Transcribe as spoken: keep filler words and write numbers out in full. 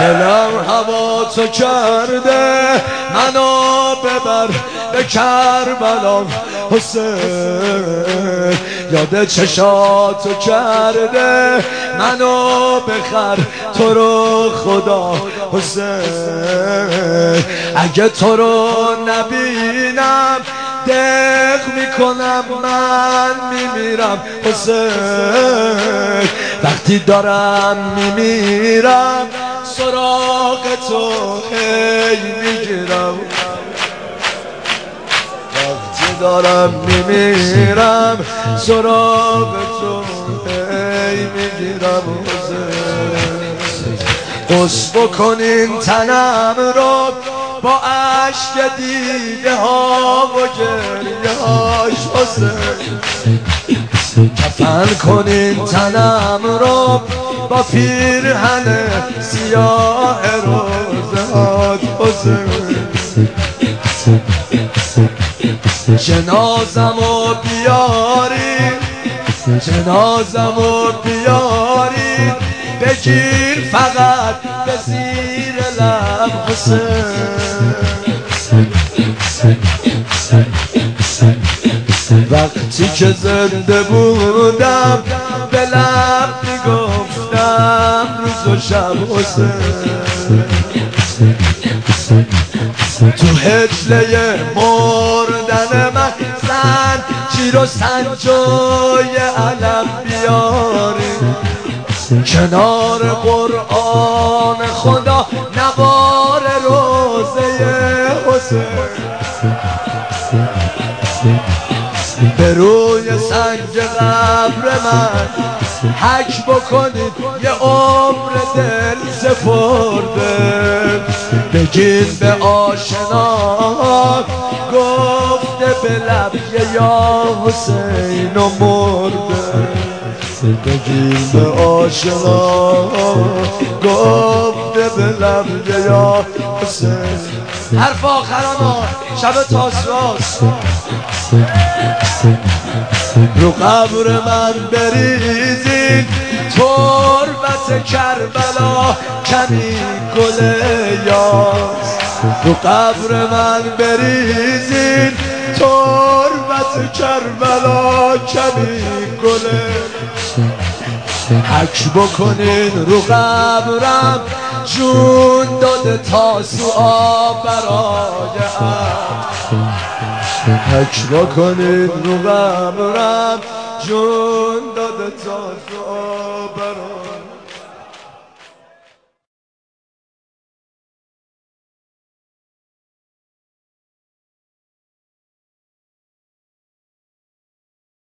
دلم هوا تو کرده منو ببر به کربلا حسین، یاد چشاتو کرده منو بخر تو رو خدا حسین، اگه تو رو نبینم دق میکنم من میمیرم حسین، وقتی دارم میمیرم سراغ تو هی میگیرم، وقتی دارم میمیرم سراغ تو هی میگیرم حسین، قص بکنین تنم رو با عشق دیده ها و گریه هاش حسین، کفن کنین تنم رو با پیرهن سیاه روزه هات حسین، جنازمو بیارین جنازمو بیارین بگیر فقط به زیر لب حسین، وقتی که زنده بودم به لب میگفتم روز و شب حسین، تو هجله مردن من زنجیر و سنجوی علم بیاریم، کنار قرآن خدا نوار روزه حسین، به روی سنگ قبر من حک بکنید یه عمر دل سپرده، بگین به آشنا گفته به لب یا حسین و مرده، بگین به آشنا گفته به لب یا حسین. حرف آخران شب تاسوعاست، رو قبر من بریزین تربت کربلا کمی گل یاس، رو قبر من بریزین تربت کربلا کمی گل، حک بکنین رو قبرم جون داده تاسوعا برای عشق، حک بکنین رو قبرم جون داده تاسوعا برای